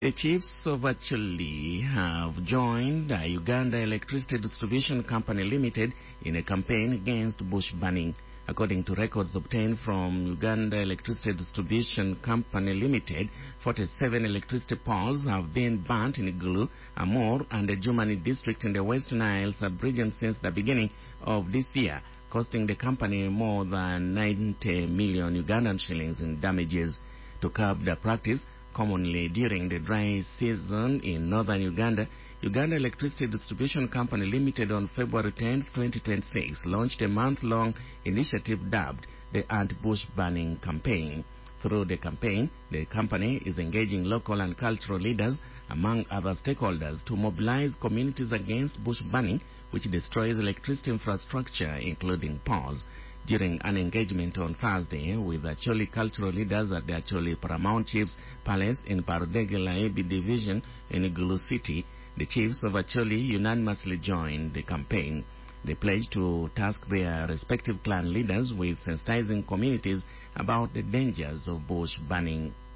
The chiefs of Acholi have joined Uganda Electricity Distribution Company Limited in a campaign against bush burning. According to records obtained from Uganda Electricity Distribution Company Limited, 47 electricity poles have been burnt in Gulu, Amur, and the Jumani district in the West Nile sub-region since the beginning of this year, costing the company more than 90 million Ugandan shillings in damages. To curb the practice, commonly during the dry season in northern Uganda, Uganda Electricity Distribution Company Limited on February 10, 2026 launched a month-long initiative dubbed the Anti-Bush Burning Campaign. Through the campaign, the company is engaging local and cultural leaders, among other stakeholders, to mobilize communities against bush burning, which destroys electricity infrastructure, including poles. During an engagement on Thursday with Acholi cultural leaders at the Acholi Paramount Chiefs Palace in Parudege Laibi Division in Gulu City, the chiefs of Acholi unanimously joined the campaign. They pledged to task their respective clan leaders with sensitizing communities about the dangers of bush burning.